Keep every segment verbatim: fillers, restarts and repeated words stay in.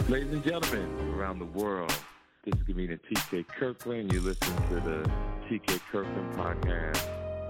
Ladies and gentlemen around the world, this is comedian T K Kirkland. You listen to the T K Kirkland podcast.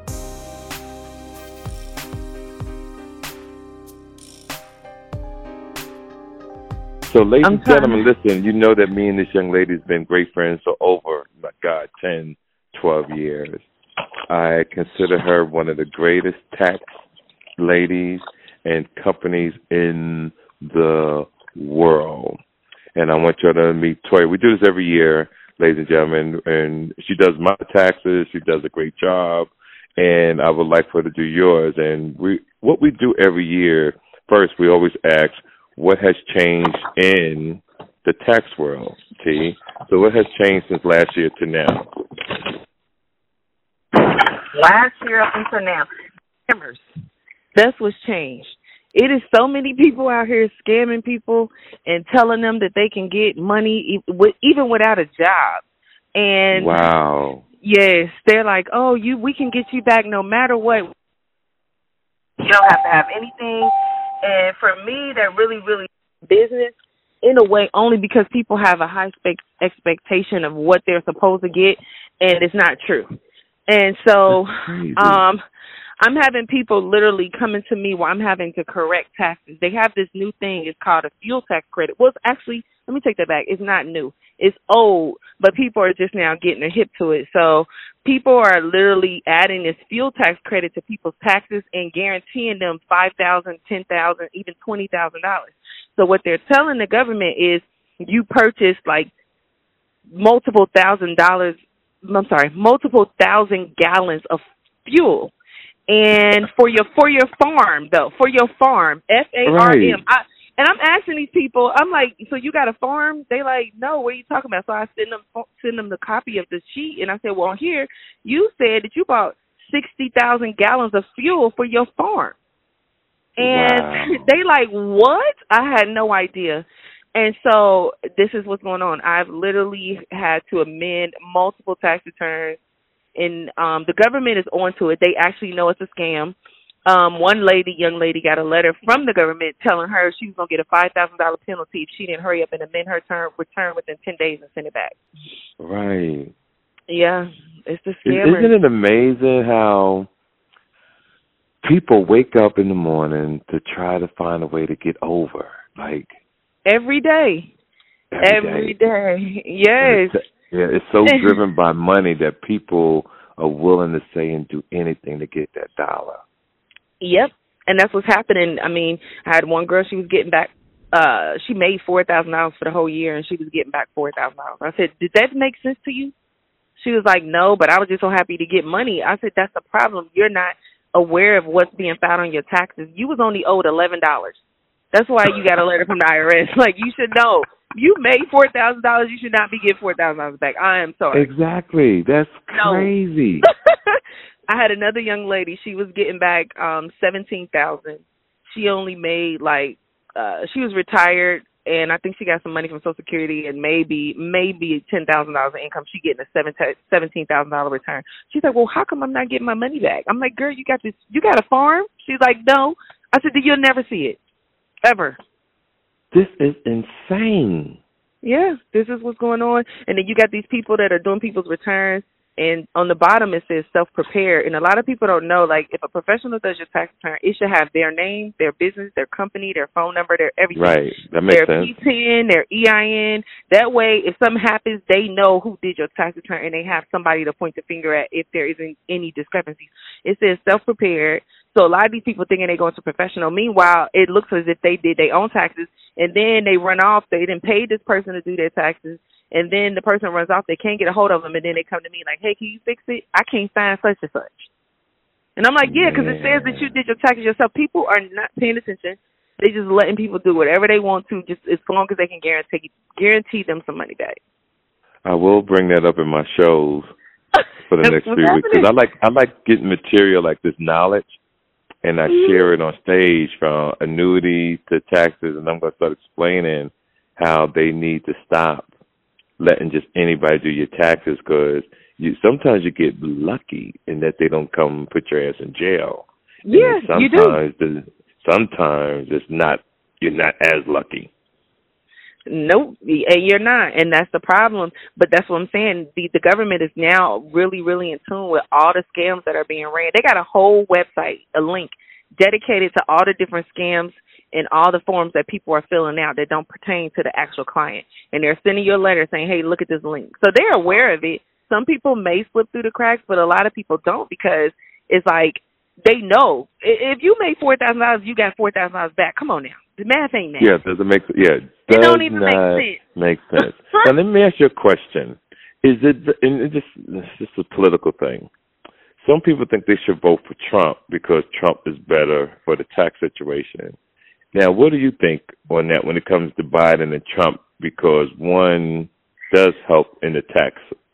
So, ladies and gentlemen, listen, you know that me and this young lady has been great friends for over, my God, ten, twelve years. I consider her one of the greatest tax ladies and companies in the world. And I want you to meet Toya. We do this every year, ladies and gentlemen, and she does my taxes. She does a great job, and I would like for her to do yours. And we, what we do every year, first, we always ask, what has changed in the tax world, T? So what has changed since last year to now? Last year up until now. Scammers. That's what's changed. It is so many people out here scamming people and telling them that they can get money even without a job. And wow. Yes, they're like, oh, you, we can get you back no matter what. You don't have to have anything. And for me, that really, really business in a way only because people have a high spec- expectation of what they're supposed to get, and it's not true. And so um, I'm having people literally coming to me while I'm having to correct taxes. They have this new thing. It's called a fuel tax credit. Well, actually, let me take that back. It's not new. It's old, but people are just now getting a hip to it. So people are literally adding this fuel tax credit to people's taxes and guaranteeing them five thousand dollars, ten thousand dollars, even twenty thousand dollars. So what they're telling the government is you purchased like multiple thousand dollars, I'm sorry, multiple thousand gallons of fuel. And for your for your farm, though, for your farm, F A R M. Right. I, and I'm asking these people, I'm like, so you got a farm? They like, no, what are you talking about? So I send them send them the copy of the sheet, and I said, well, here, you said that you bought sixty thousand gallons of fuel for your farm. And wow. They like, what? I had no idea. And so this is what's going on. I've literally had to amend multiple tax returns. And um, the government is onto it. They actually know it's a scam. Um, one lady, young lady, got a letter from the government telling her she was going to get a five thousand dollars penalty if she didn't hurry up and amend her term, return within ten days and send it back. Right. Yeah, it's the scammer. Isn't it amazing how people wake up in the morning to try to find a way to get over? Like every day. Every, every day. day. Yes. Yeah, it's so driven by money that people are willing to say and do anything to get that dollar. Yep, and that's what's happening. I mean, I had one girl, she was getting back, uh, she made four thousand dollars for the whole year, and she was getting back four thousand dollars. I said, did that make sense to you? She was like, no, but I was just so happy to get money. I said, that's the problem. You're not aware of what's being filed on your taxes. You was only owed eleven dollars. That's why you got a letter from the I R S. Like, you should know. You made four thousand dollars. You should not be getting four thousand dollars back. I am sorry. Exactly. That's crazy. No. I had another young lady. She was getting back um, seventeen thousand dollars. She only made, like, uh, she was retired, and I think she got some money from Social Security and maybe maybe ten thousand dollars in income. She getting a seventeen thousand dollars return. She's like, well, how come I'm not getting my money back? I'm like, girl, you got this. You got a farm? She's like, no. I said, then you'll never see it, ever. This is insane. Yeah, this is what's going on. And then you got these people that are doing people's returns, and on the bottom it says self-prepared. And a lot of people don't know, like, if a professional does your tax return, it should have their name, their business, their company, their phone number, their everything. Right, that makes their sense. Their P ten, their E I N. That way, if something happens, they know who did your tax return, and they have somebody to point the finger at if there isn't any discrepancies. It says self-prepared. So a lot of these people thinking they're going to professional. Meanwhile, it looks as if they did their own taxes, and then they run off. They didn't pay this person to do their taxes, and then the person runs off. They can't get a hold of them, and then they come to me like, hey, can you fix it? I can't sign such and such. And I'm like, yeah, because it says that you did your taxes yourself. People are not paying attention. They just letting people do whatever they want to, just as long as they can guarantee guarantee them some money back. I will bring that up in my shows for the next few weeks, because I like I like getting material like this knowledge. And I share it on stage from annuities to taxes, and I'm going to start explaining how they need to stop letting just anybody do your taxes, because you sometimes you get lucky in that they don't come put your ass in jail. Yes, you do. The, sometimes it's not. You're not as lucky. Nope, and you're not, and that's the problem. But that's what I'm saying. The the government is now really, really in tune with all the scams that are being ran. They got a whole website, a link dedicated to all the different scams and all the forms that people are filling out that don't pertain to the actual client. And they're sending you a letter saying, hey, look at this link. So they're aware of it. Some people may slip through the cracks, but a lot of people don't, because it's like they know. If you make four thousand dollars, you got four thousand dollars back. Come on now. The math ain't that. Yeah, does it make yeah, it don't even make sense. Make sense. Now let me ask you a question. Is it and it just it's just a political thing. Some people think they should vote for Trump because Trump is better for the tax situation. Now, what do you think on that when it comes to Biden and Trump? Because one does help in the tax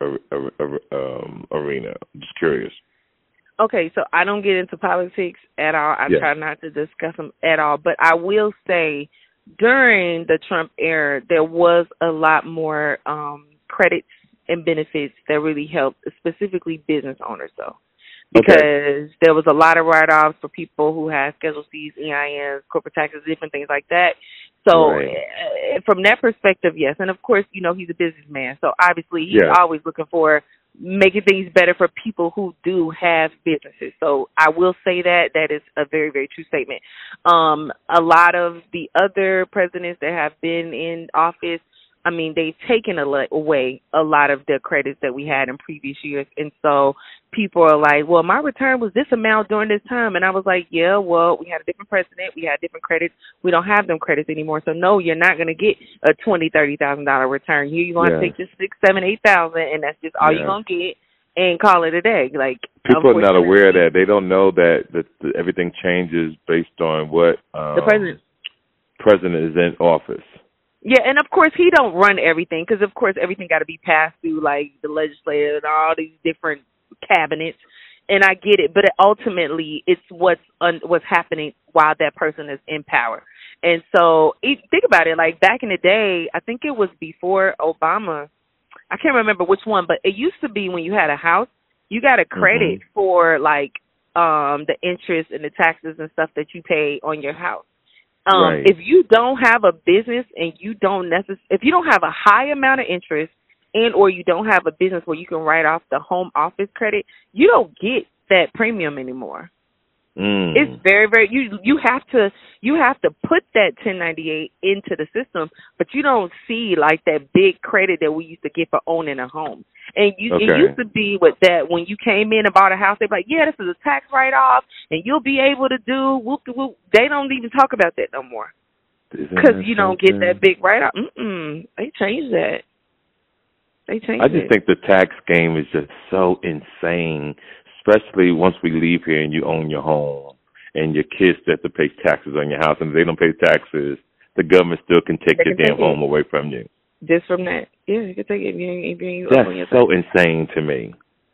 um, arena. I'm just curious. Okay, so I don't get into politics at all. I yeah. try not to discuss them at all. But I will say during the Trump era, there was a lot more um, credits and benefits that really helped, specifically business owners, though. Because okay. there was a lot of write-offs for people who had Schedule C's, E I Ns, corporate taxes, different things like that. So right. uh, from that perspective, yes. And, of course, you know, he's a businessman. So, obviously, he's yeah. always looking for making things better for people who do have businesses. So I will say that. That is a very, very true statement. Um, a lot of the other presidents that have been in office, I mean, they've taken away a lot of the credits that we had in previous years. And so people are like, well, my return was this amount during this time. And I was like, yeah, well, we had a different president. We had different credits. We don't have them credits anymore. So, no, you're not going to get a twenty thousand dollars, thirty thousand dollars return. Here you're going to yeah. take just six, seven, eight thousand dollars, and that's just all yeah. you're going to get and call it a day. Like, people are not aware of that. They don't know that, that, that everything changes based on what um, the president. president is in office. Yeah, and of course he don't run everything because of course everything got to be passed through like the legislature and all these different cabinets, and I get it, but ultimately it's what's un- what's happening while that person is in power. And so it, think about it, like back in the day, I think it was before Obama, I can't remember which one, but it used to be when you had a house, you got a credit mm-hmm. for like um, the interest and the taxes and stuff that you pay on your house. Um, right. If you don't have a business and you don't necess- if you don't have a high amount of interest and or you don't have a business where you can write off the home office credit, you don't get that premium anymore. Mm. It's very, very you you have to you have to put that ten ninety-eight into the system, but you don't see like that big credit that we used to get for owning a home. And you, okay. it used to be with that when you came in and bought a house, they'd be like, yeah, this is a tax write-off, and you'll be able to do whoop, whoop. They don't even talk about that no more because you don't get that big write-off. Mm-mm. They changed that. They changed I just it. think the tax game is just so insane, especially once we leave here and you own your home and your kids have to pay taxes on your house, and if they don't pay taxes, the government still can take they your can damn home it. away from you. Just from that. Yeah, you can take it if you ain't, if you ain't That's on your so insane to me.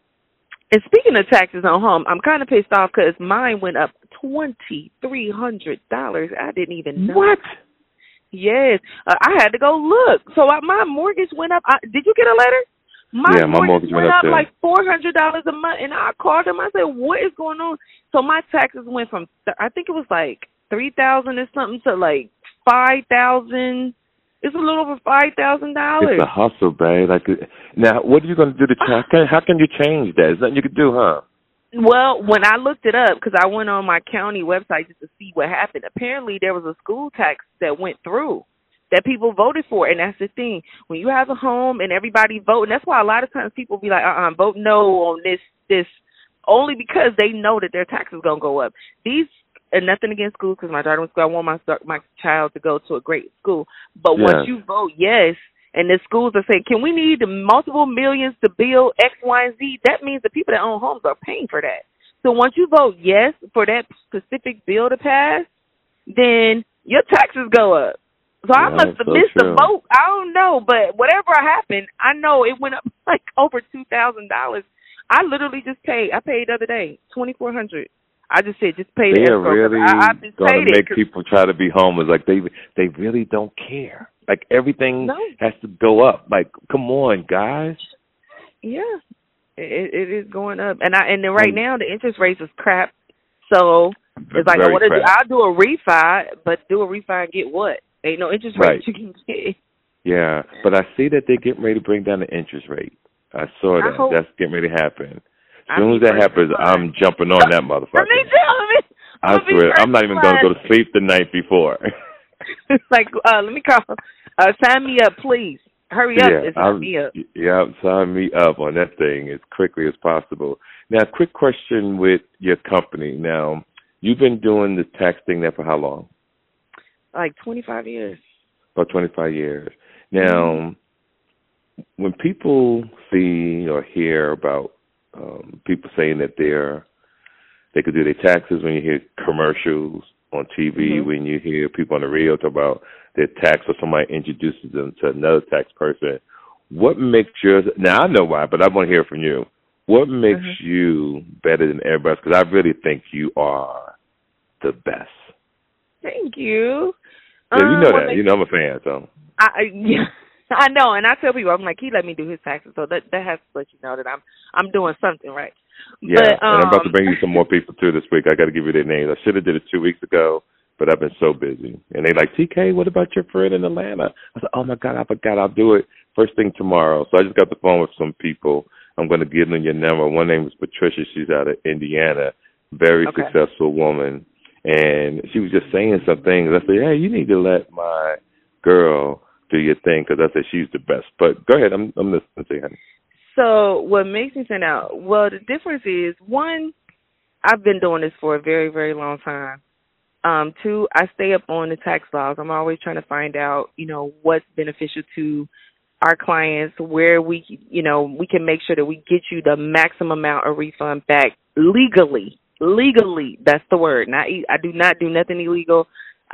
And speaking of taxes on home, I'm kind of pissed off because mine went up twenty-three hundred dollars. I didn't even know. What? Yes. Uh, I had to go look. So I, my mortgage went up. I, did you get a letter? My, yeah, my mortgage, mortgage went, went up, up like four hundred dollars a month. And I called them. I said, what is going on? So my taxes went from, I think it was like three thousand dollars or something to like five thousand dollars. It's a little over five thousand dollars. It's a hustle, babe. Like, now, what are you going to do to change? How, how can you change that? There's nothing you can do, huh? Well, when I looked it up, because I went on my county website just to see what happened, apparently there was a school tax that went through that people voted for. And that's the thing. When you have a home and everybody vote, and that's why a lot of times people be like, uh-uh, vote no on this, this, only because they know that their taxes going to go up. These And nothing against schools because my daughter went to school. I want my my child to go to a great school. But yes. once you vote yes, and the schools are saying, can we need the multiple millions to build X, Y, and Z, that means the people that own homes are paying for that. So once you vote yes for that specific bill to pass, then your taxes go up. So yeah, I must have so missed true. the vote. I don't know. But whatever happened, I know it went up like over two thousand dollars. I literally just paid. I paid the other day, twenty-four hundred dollars. I just said, just pay the escrow. They're really I, I just going to make people try to be homeless. Like, they they really don't care. Like, everything no. has to go up. Like, come on, guys. Yeah, it, it is going up. And I and then right now, the interest rates is crap. So it's like, I want to do, I'll do a refi, but do a refi and get what? Ain't no interest right. rate you can get. Yeah, but I see that they're getting ready to bring down the interest rate. I saw that. I That's getting ready to happen. As I soon as that happens, I'm jumping on that motherfucker. Me too. I swear, I'm not even going to go to sleep the night before. Like, uh, let me call. Uh, sign me up, please. Hurry up yeah, and sign me up. Yeah, sign me up on that thing as quickly as possible. Now, quick question with your company. Now, you've been doing the tax thing there for how long? Like twenty-five years. About twenty-five years. Now, when people see or hear about um, people saying that they're they could do their taxes, when you hear commercials on T V, mm-hmm. when you hear people on the radio talk about their tax or somebody introduces them to another tax person, what makes yours, now I know why, but I want to hear from you. What makes mm-hmm. you better than everybody else? Because I really think you are the best. Thank you. Yeah, you know um, that. You know I'm a fan, so. I, yeah. I know, and I tell people, I'm like, he let me do his taxes, so that that has to let you know that I'm I'm doing something right. Yeah, but, um, and I'm about to bring you some more people too this week. I got to give you their names. I should have did it two weeks ago, but I've been so busy. And they like, T K, what about your friend in Atlanta? I said, oh my God, I forgot. I'll do it first thing tomorrow. So I just got the phone with some people. I'm going to give them your number. One name is Patricia. She's out of Indiana, very okay. successful woman, and she was just saying some things. I said, hey, you need to let my girl do your thing, because I said she's the best. But go ahead, I'm I'm listening to you, honey. So what makes me stand out? Well, the difference is, one, I've been doing this for a very, very long time. Um, two, I stay up on the tax laws. I'm always trying to find out, you know, what's beneficial to our clients, where we, you know, we can make sure that we get you the maximum amount of refund back legally. Legally, that's the word. Not, I do not do nothing illegal.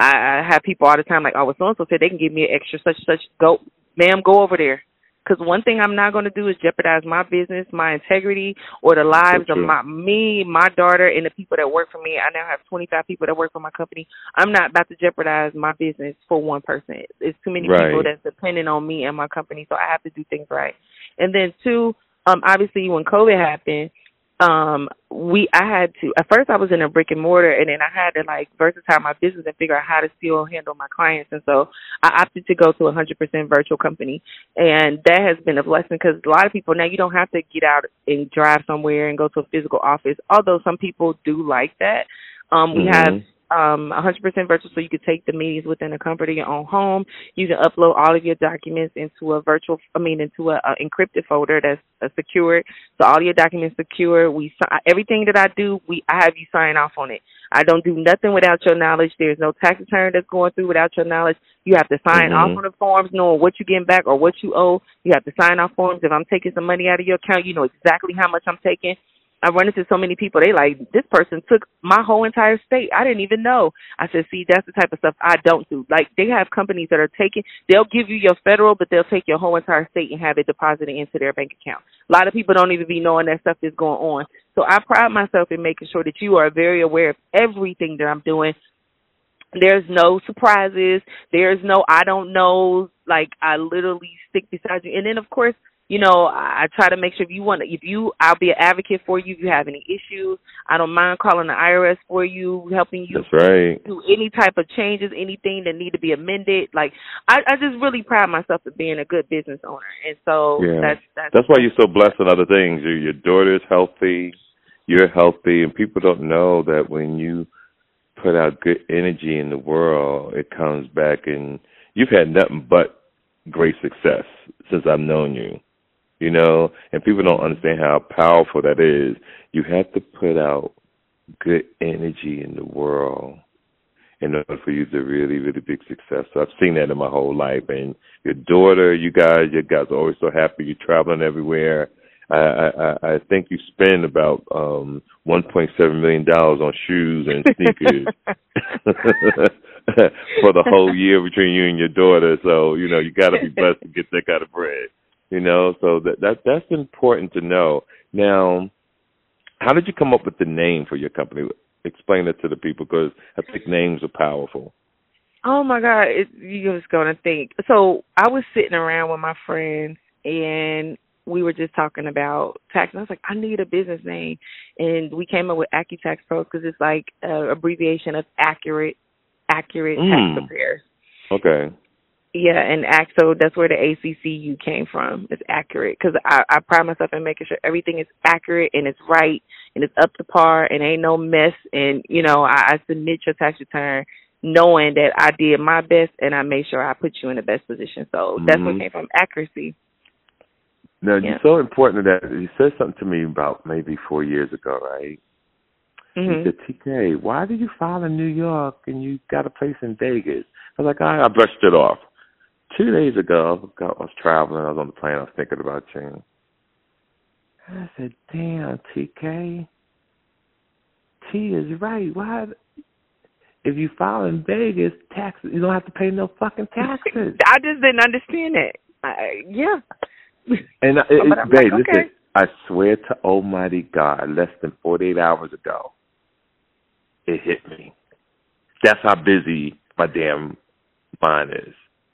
I have people all the time like, oh, well, so-and-so said they can give me an extra such such. Go, ma'am, go over there. Because one thing I'm not going to do is jeopardize my business, my integrity, or the lives of my me, my daughter, and the people that work for me. I now have twenty-five people that work for my company. I'm not about to jeopardize my business for one person. It's too many right. people that's dependent on me and my company, so I have to do things right. And then two, um, obviously when COVID happened, Um, we, I had to, at first I was in a brick and mortar, and then I had to like versatile my business and figure out how to still handle my clients. And so I opted to go to a one hundred percent virtual company. And that has been a blessing, because a lot of people now, you don't have to get out and drive somewhere and go to a physical office, although some people do like that. Um, we mm-hmm. have um, one hundred percent virtual, so you can take the meetings within the comfort of your own home. You can upload all of your documents into a virtual, I mean, into a, a encrypted folder that's uh, secured. So all your documents secure. We everything that I do, we I have you sign off on it. I don't do nothing without your knowledge. There's no tax return that's going through without your knowledge. You have to sign mm-hmm. off on the forms, knowing what you're getting back or what you owe. You have to sign off forms. If I'm taking some money out of your account, you know exactly how much I'm taking. I run into so many people, they like, this person took my whole entire state. I didn't even know. I said, see, that's the type of stuff I don't do. Like, they have companies that are taking, they'll give you your federal, but they'll take your whole entire state and have it deposited into their bank account. A lot of people don't even be knowing that stuff is going on. So I pride myself in making sure that you are very aware of everything that I'm doing. There's no surprises. There's no I don't know. Like, I literally stick beside you. And then, of course, you know, I try to make sure if you want to, if you, I'll be an advocate for you if you have any issues. I don't mind calling the I R S for you, helping you That's right. do any type of changes, anything that need to be amended. Like, I, I just really pride myself in being a good business owner. And so yeah. that's, that's, that's why you're so blessed in other things. Your, your daughter's healthy, you're healthy, and people don't know that when you put out good energy in the world, it comes back, and you've had nothing but great success since I've known you. You know, and people don't understand how powerful that is. You have to put out good energy in the world in order for you to really, really big success. So I've seen that in my whole life. And your daughter, you guys, you guys are always so happy. You're traveling everywhere. I, I, I think you spend about um, one point seven million dollars on shoes and sneakers for the whole year between you and your daughter. So, you know, you got to be blessed to get that kind of bread. You know, so that, that that's important to know. Now, how did you come up with the name for your company? Explain it to the people, because I think names are powerful. Oh, my God. It, you're just going to think. So I was sitting around with my friends, and we were just talking about tax. And I was like, I need a business name. And we came up with AccuTax Pros, because it's like an abbreviation of accurate, accurate mm. tax preparers. Okay. Yeah, and act, so that's where the A C C U came from. It's accurate because I, I pride myself in making sure everything is accurate and it's right and it's up to par and ain't no mess. And, you know, I, I submit your tax return knowing that I did my best and I made sure I put you in the best position. So mm-hmm. that's what came from, accuracy. Now, yeah. It's so important that you said something to me about maybe four years ago, right? Mm-hmm. You said, T K, why did you file in New York and you got a place in Vegas? I was like, I, I brushed it off. Two days ago, I was traveling. I was on the plane. I was thinking about you. And I said, damn, T K, T is right. Why? If you file in Vegas, taxes, you don't have to pay no fucking taxes. I just didn't understand it. I, yeah. And it, it, but I'm babe, like, okay. Listen, I swear to Almighty God, less than forty-eight hours ago, it hit me. That's how busy my damn mind is.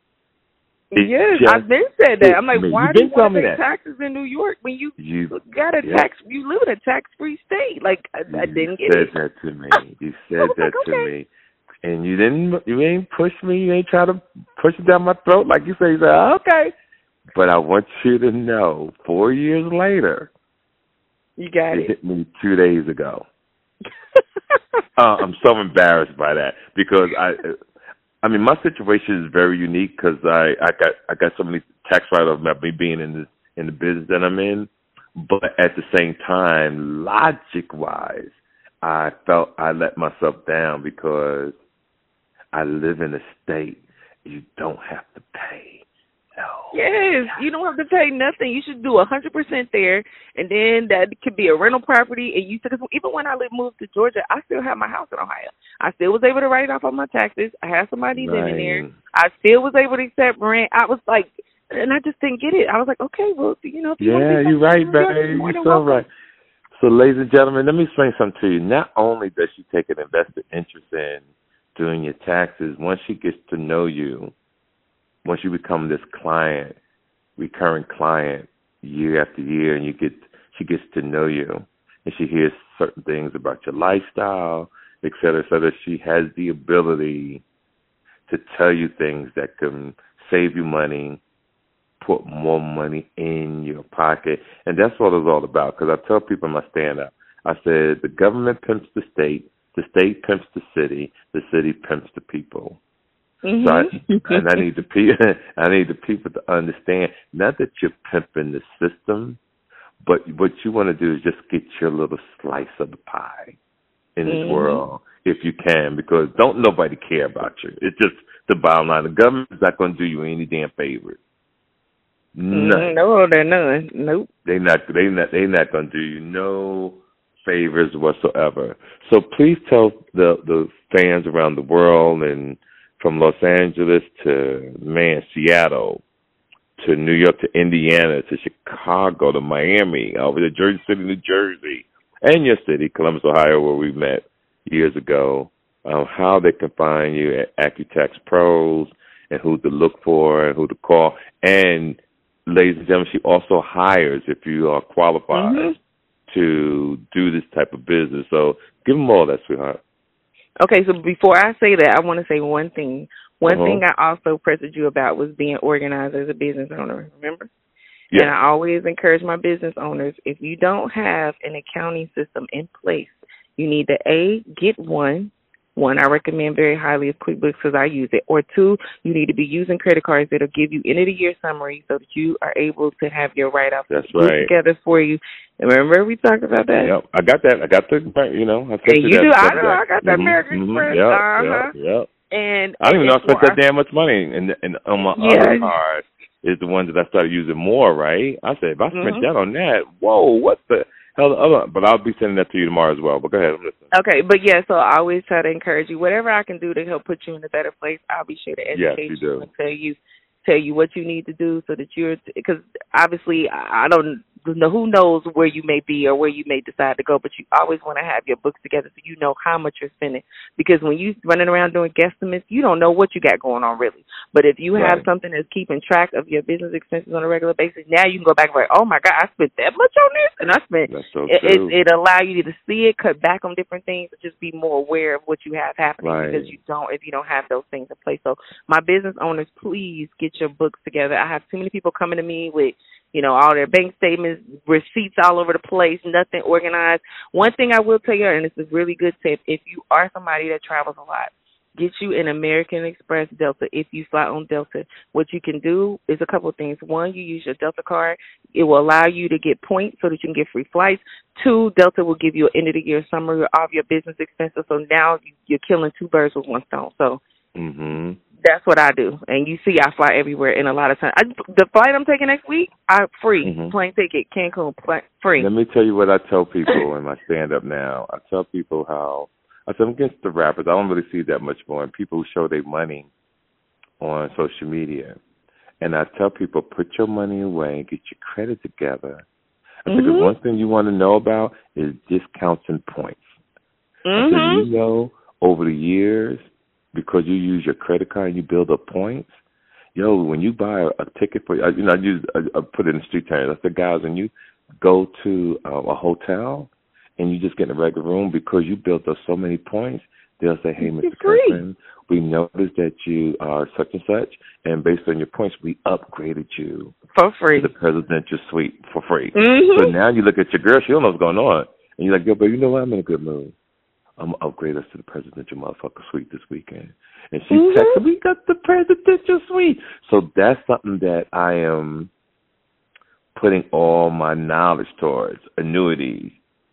It yes, I've been said that. I'm like, me. why do you want to pay taxes in New York when you, you got a yeah. tax? You live in a tax-free state. Like I, I didn't get it. You said that to me. You said that like, to okay. me, and you didn't. You ain't push me. You ain't try to push it down my throat like you say. You said okay, but I want you to know. Four years later, you got it. It hit me two days ago. uh, I'm so embarrassed by that because I. I mean, my situation is very unique because I, I got I got so many tax write-offs about me being in the in the business that I'm in, but at the same time, logic-wise, I felt I let myself down because I live in a state you don't have to pay. No. Yes, you don't have to pay nothing. You should do a hundred percent there, and then that could be a rental property. And you, because even when I lived moved to Georgia, I still have my house in Ohio. I still was able to write off on my taxes. I had somebody right. living there. I still was able to accept rent. I was like, and I just didn't get it. I was like, okay, well, you know, if you yeah, you're right, babe. You're so welcome. Right. So, ladies and gentlemen, let me explain something to you. Not only does she take an invested interest in doing your taxes, once she gets to know you. Once you become this client, recurring client, year after year, and you get, she gets to know you, and she hears certain things about your lifestyle, et cetera, et cetera. She has the ability to tell you things that can save you money, put more money in your pocket, and that's what it's all about. Because I tell people in my stand-up, I said the government pimps the state, the state pimps the city, the city pimps the people. Mm-hmm. So I, and I need the people, I need the people to understand not that you're pimping the system, but what you want to do is just get your little slice of the pie in this mm-hmm. world if you can, because don't nobody care about you. It's just the bottom line. The government is not going to do you any damn favors. None. Mm-hmm. No, they're none. Nope. They not. They not. They not going to do you no favors whatsoever. So please tell the the fans around the world and. From Los Angeles to, man, Seattle, to New York, to Indiana, to Chicago, to Miami, over to Jersey City, New Jersey, and your city, Columbus, Ohio, where we met years ago, um, how they can find you at AccuTax Pros and who to look for and who to call. And, ladies and gentlemen, she also hires if you are qualified mm-hmm. to do this type of business. So give them all that, sweetheart. Okay, so before I say that, I want to say one thing. One uh-huh. thing I also pressed you about was being organized as a business owner, remember? Yeah. And I always encourage my business owners, if you don't have an accounting system in place, you need to, A, get one. One, I recommend very highly is QuickBooks because I use it. Or two, you need to be using credit cards that will give you end-of-the-year summary so that you are able to have your write-offs That's right. together for you. Remember we talked about that? Yep, I got that. I got the, you know. I and you that do. I know. I got that mm-hmm, American mm-hmm, Express. Yep, uh-huh. yep, yep. And, I don't even know I spent that I, damn much money. And, and on my yeah. other card is the ones that I started using more, right? I said, if I spent mm-hmm. that on that, whoa, what the hell? The other? But I'll be sending that to you tomorrow as well. But go ahead, I'm listening. Okay, but yeah, so I always try to encourage you. Whatever I can do to help put you in a better place, I'll be sure to educate yes, you, you and tell you tell you what you need to do so that you're, because obviously I don't who knows where you may be or where you may decide to go, but you always want to have your books together so you know how much you're spending. Because when you running around doing guesstimates, you don't know what you got going on really. But if you have right. something that's keeping track of your business expenses on a regular basis, now you can go back and like, oh my God, I spent that much on this, and I spent. That's so it, true. it, it allow you to see it, cut back on different things, and just be more aware of what you have happening right. because you don't if you don't have those things in place. So my business owners, please get your books together. I have too many people coming to me with, you know, all their bank statements, receipts all over the place, nothing organized. One thing I will tell you, and this is a really good tip, if you are somebody that travels a lot, get you an American Express Delta if you fly on Delta. What you can do is a couple of things. One, you use your Delta card. It will allow you to get points so that you can get free flights. Two, Delta will give you an end-of-the-year summary of all of your business expenses. So now you're killing two birds with one stone. So mm-hmm. that's what I do. And you see I fly everywhere, and a lot of times. I, the flight I'm taking next week, I free. Mm-hmm. Plane ticket, Cancun, plane, free. Let me tell you what I tell people in my stand-up now. I tell people how I said, I'm against the rappers. I don't really see that much more. And people who show their money on social media. And I tell people, put your money away and get your credit together. I mm-hmm. said, because one thing you want to know about is discounts and points. Mm-hmm. I said, you know, over the years, because you use your credit card and you build up points, yo, when you buy a, a ticket for, you know, I, use, I, I put it in street terms. I said, guys, when you go to uh, a hotel, and you just get in a regular room because you built up so many points, they'll say, hey, Mister Kirkland, we noticed that you are such and such, and based on your points, we upgraded you for free to the presidential suite for free. Mm-hmm. So now you look at your girl, she don't know what's going on, and you're like, yo, but you know what? I'm in a good mood. I'm going to upgrade us to the presidential motherfucker suite this weekend. And she mm-hmm. texted, we got the presidential suite. So that's something that I am putting all my knowledge towards, annuities,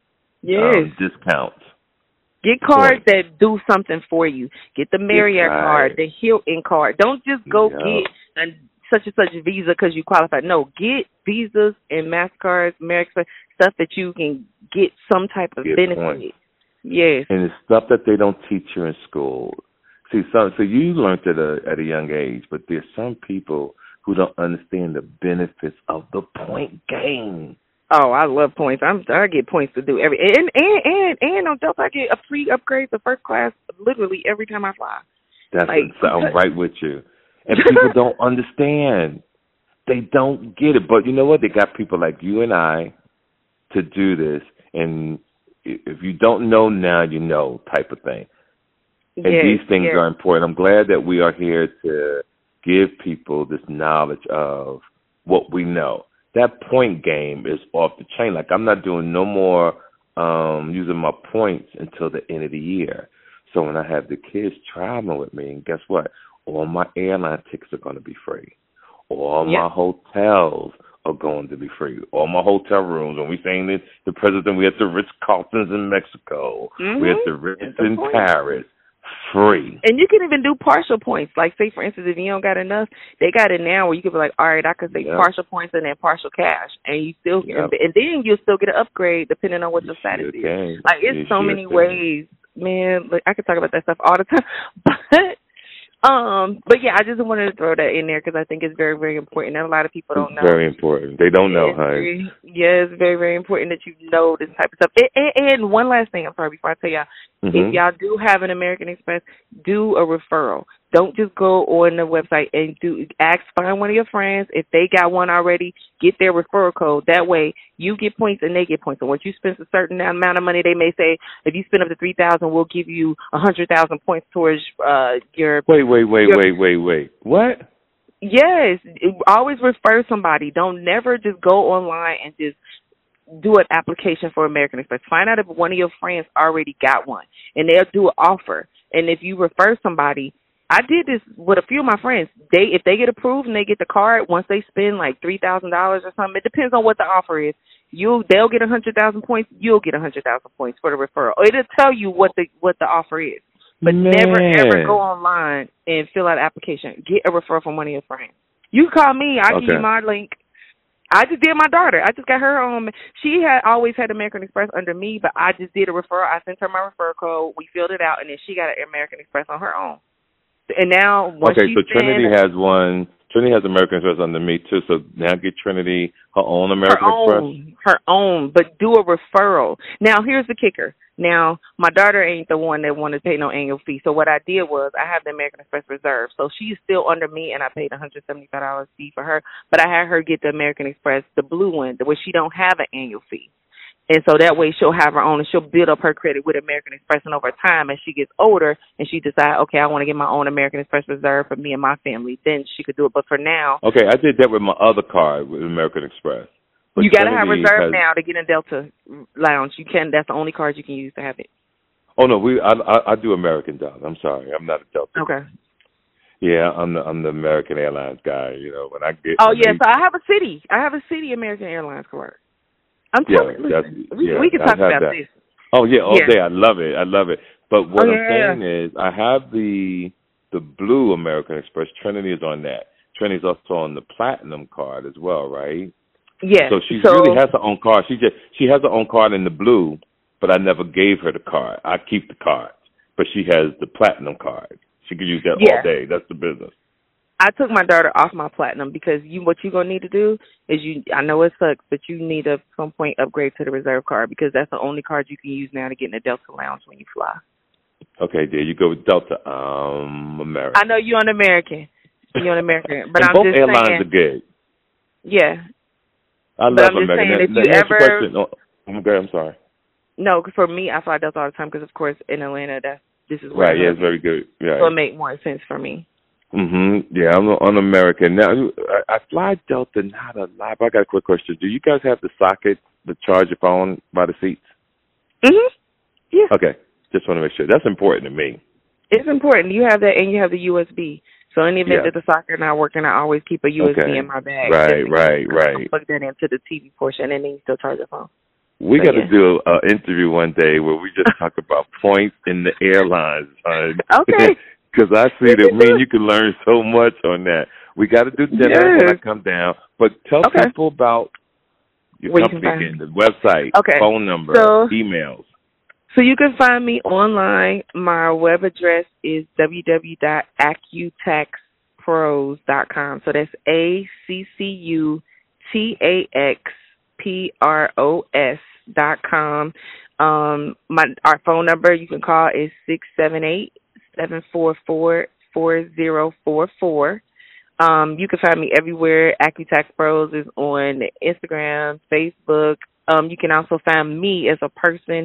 Yes. Um, discounts. Get cards that do something for you. Get the Marriott right. card, the Hilton card. Don't just go yep. get a, such and such a visa because you qualify. No, get visas and MasterCards, American stuff that you can get some type of get benefit. Points. Yes. And it's stuff that they don't teach you in school. See, so, so you learned it at a, at a young age, but there's some people who don't understand the benefits of the point game. Oh, I love points. I'm I get points to do every and and and and on Delta I get a free upgrade to first class literally every time I fly. That's like, so I'm right with you. And people don't understand. They don't get it. But you know what? They got people like you and I to do this. And if you don't know now, you know type of thing. And yes, these things yes. are important. I'm glad that we are here to give people this knowledge of what we know. That point game is off the chain. Like, I'm not doing no more um, using my points until the end of the year. So when I have the kids traveling with me, and guess what? All my airline tickets are going to be free. All yep. my hotels are going to be free. All my hotel rooms. When we saying this, the president, we had the Ritz-Carltons in Mexico. Mm-hmm. We had the Ritz in Paris. Free. And you can even do partial points. Like, say, for instance, if you don't got enough, they got it now where you can be like, all right, I can say yep. partial points and then partial cash. And you still yep. and, and then you'll still get an upgrade depending on what your status is. Can. Like, it's you so many can. ways. Man, like, I could talk about that stuff all the time. But Um, but yeah, I just wanted to throw that in there because I think it's very, very important. And a lot of people don't know. It's very important. They don't know, huh? Yeah, it's very, very important that you know this type of stuff. And, and, and one last thing, I'm sorry, before I tell y'all, mm-hmm. if y'all do have an American Express, do a referral. Don't just go on the website and do ask, find one of your friends. If they got one already, get their referral code. That way, you get points and they get points. And once you spend a certain amount of money, they may say, if you spend up to three thousand, we'll give you a hundred thousand points towards uh, your. Wait, wait, wait, your, wait, wait, wait. What? Yes, always refer somebody. Don't never just go online and just do an application for American Express. Find out if one of your friends already got one, and they'll do an offer. And if you refer somebody. I did this with a few of my friends. They, if they get approved and they get the card, once they spend like three thousand dollars or something, it depends on what the offer is. You, they'll get a hundred thousand points. You'll get a hundred thousand points for the referral. It'll tell you what the what the offer is. But Man. never ever go online and fill out an application. Get a referral from one of your friends. You call me. I will okay. give you my link. I just did my daughter. I just got her on. She had always had American Express under me, but I just did a referral. I sent her my referral code. We filled it out, and then she got an American Express on her own. And now, once okay, she so spend, Trinity has one. Trinity has American Express under me too, so now get Trinity her own American her Express. Own, her own, but do a referral. Now, here's the kicker. Now, my daughter ain't the one that wanted to pay no annual fee. So what I did was I have the American Express Reserve. So she's still under me, and I paid one hundred seventy-five dollars fee for her. But I had her get the American Express, the blue one, where she don't have an annual fee. And so that way she'll have her own, and she'll build up her credit with American Express. And over time, as she gets older and she decides, okay, I want to get my own American Express Reserve for me and my family, then she could do it. But for now. Okay, I did that with my other card with American Express. But you got to have Reserve has... now to get in Delta Lounge. You can. That's the only card you can use to have it. Oh, no, we. I, I, I do American Delta. I'm sorry. I'm not a Delta. Okay. Yeah, I'm the I'm the American Airlines guy. You know, when I get. Oh, yes. Yeah, they... so I have a city. I have a city American Airlines card. I'm yeah, telling you, listen, we, yeah, we can talk about that. this. Oh yeah, all yeah. day. I love it. I love it. But what oh, I'm yeah, saying yeah. is, I have the the blue American Express. Trinity is on that. Trinity's also on the platinum card as well, right? Yes. So she so, really has her own card. She just she has her own card in the blue, but I never gave her the card. I keep the card, but she has the platinum card. She can use that yeah. all day. That's the business. I took my daughter off my platinum because you what you're gonna need to do is you I know it sucks, but you need to at some point upgrade to the reserve card because that's the only card you can use now to get in the Delta Lounge when you fly. Okay, there you go with Delta. Um, American. I know you're an American. You're an American, but and I'm both just airlines saying, are good. Yeah. I but love I'm just American. saying, That, if that, you ever, question. Oh, I'm good. I'm sorry. No, for me, I fly Delta all the time because, of course, in Atlanta, that's this is where right. Yeah, it's very good. Right. So it makes more sense for me. Mhm. Yeah, I'm an American now. I, I fly Delta not a lot. But I got a quick question. Do you guys have the socket to charge your phone by the seats? Mhm. Yeah. Okay. Just want to make sure. That's important to me. It's important. You have that, and you have the U S B. So in the event yeah. that the socket not working, I always keep a U S B okay. in my bag. Right, right, right. I plug that into the T V portion, and then you still charge your phone. We so, got to yeah. do an interview one day where we just talk about points in the airlines. Uh, okay. Because I see that, me and you can learn so much on that. We got to do dinner yes. when I come down. But tell okay. people about your Where company again, the website, okay. phone number, so, emails. So you can find me online. My web address is w w w dot accutax pros dot com. So that's A C C U T A X P R O S dot com. Um, my our phone number you can call is six seven eight seven four four four zero four four. Um, you can find me everywhere. Accutax Pros is on Instagram, Facebook. Um, you can also find me as a person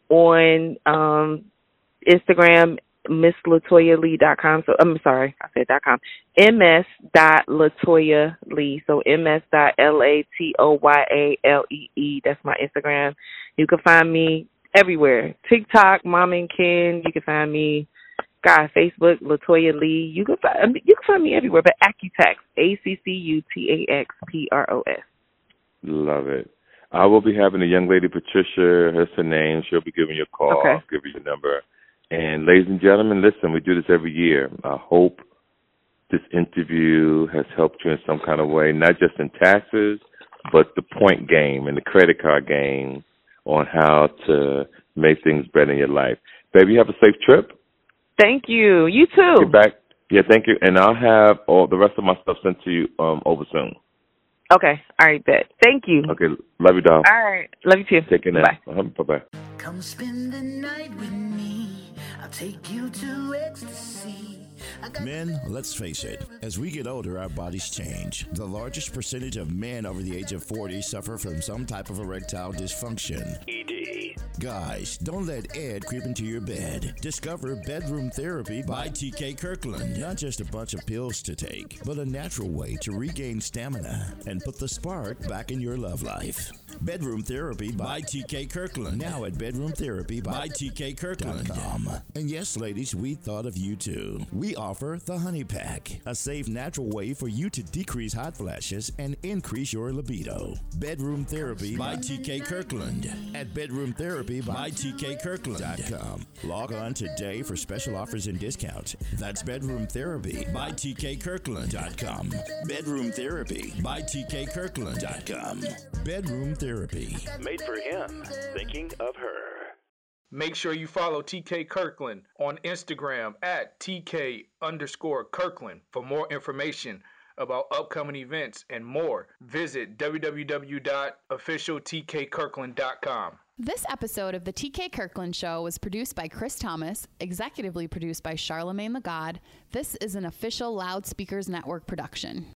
on um, Instagram, miss latoya lee dot com. So I'm sorry, I said dot com. ms dot latoya lee. So ms dot l a t o y a l e e. That's my Instagram. You can find me everywhere. TikTok, Mom and Ken. You can find me. God, Facebook, Latoya Lee. You can find I mean, you can find me everywhere. But Accutax, A C C U T A X P R O S. Love it. I will be having a young lady, Patricia. That's her name. She'll be giving you a call. Okay. I'll give you your number. And ladies and gentlemen, listen, we do this every year. I hope this interview has helped you in some kind of way, not just in taxes, but the point game and the credit card game on how to make things better in your life. Baby, you have a safe trip. Thank you. You too. Get back. Yeah, thank you. And I'll have all the rest of my stuff sent to you um, over soon. Okay. All right, bet. Thank you. Okay. Love you, doll. All right. Love you too. Take care now. Bye. Uh-huh. Bye-bye. Come spend the night with me. I'll take you to ecstasy. Men, let's face it, as we get older, our bodies change. The largest percentage of men over the age of forty suffer from some type of erectile dysfunction. E D. Guys, don't let Ed creep into your bed. Discover Bedroom Therapy by T K Kirkland. Not just a bunch of pills to take, but a natural way to regain stamina and put the spark back in your love life. Bedroom Therapy by T K Kirkland. Now at Bedroom Therapy by T K Kirkland. And yes, ladies, we thought of you too. We offer the Honey Pack, a safe, natural way for you to decrease hot flashes and increase your libido. Bedroom Therapy by T K Kirkland at Bedroom Therapy by T K Kirkland dot com. Log on today for special offers and discounts. That's Bedroom Therapy by T K Kirkland dot com. Bedroom Therapy by T K Kirkland dot com. Bedroom Therapy. Made for him, thinking of her. Make sure you follow T K Kirkland on Instagram at T K underscore Kirkland for more information about upcoming events and more, visit w w w dot official t k kirkland dot com. This episode of the T K Kirkland Show was produced by Chris Thomas, executively produced by Charlemagne the God. This is an official Loudspeakers Network production.